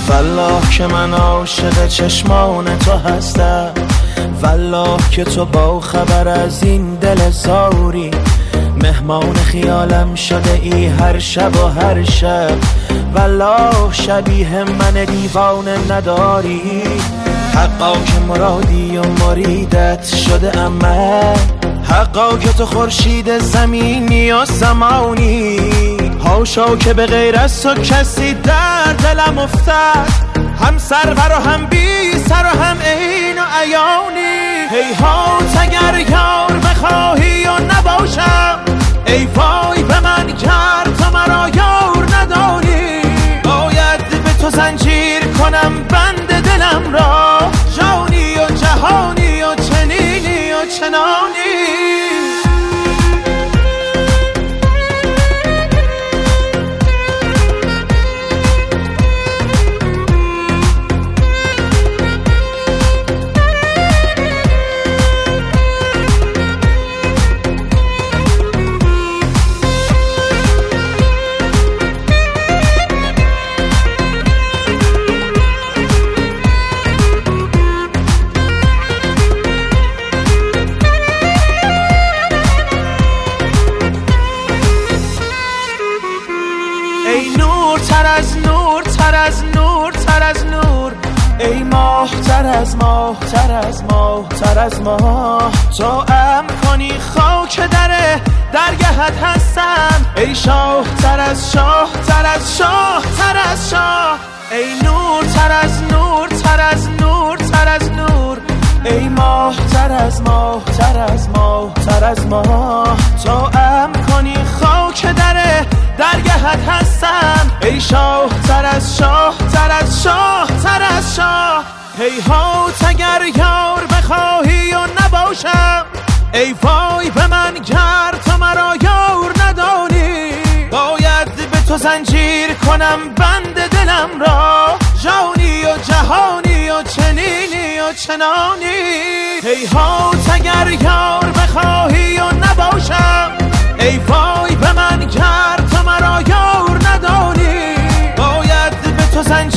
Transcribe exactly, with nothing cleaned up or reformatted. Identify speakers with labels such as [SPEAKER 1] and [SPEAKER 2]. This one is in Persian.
[SPEAKER 1] والله که من عاشق چشمان تو هستم، والله که تو با خبر از این دل زاری، مهمان خیالم شده ای هر شب و هر شب، والله شبیه من دیوانه نداری. حقا که مرادی و مریدت شده اما، حقا که تو خورشید زمینی و زمانی، هاشا که به غیر از تو کسی در دلم افتد، هم سرور و هم بی سر و هم عین و عیانی. هیهات اگر یار بخواهی و نباشم، ای وای به من گر تو مرا یار ندانی، باید به تو زنجیر کنم بند دلم را، جانی و جهانی و چنینی و چنانی. ای نور تر از نور تر از نور تر از نور، ای ماه تر از ماه تر از ماه تر از ماه، تو ام کنی خاک در درگهت هستم، ای شاه تر از شاه تر از شاه تر از شاه، ای نور تر از نور تر از نور تر از نور، ای ماه تر از ماه تر از ماه تر از ماه، تو ام کنی خاک در درگهت هستم، ای شاه تر از شاه تر از شاه تر از شاه. هیهات اگر یار بخواهی و نباشم، ای وای به من گر تو مرا یار ندانی، باید به تو زنجیر کنم بند دلم را، جانی و جهانی و چنینی و چنانی. هیهات اگر یار بخواهی و نباشم، ای وای به من گر تو مرا یار ندانی، باید به تو زنجیر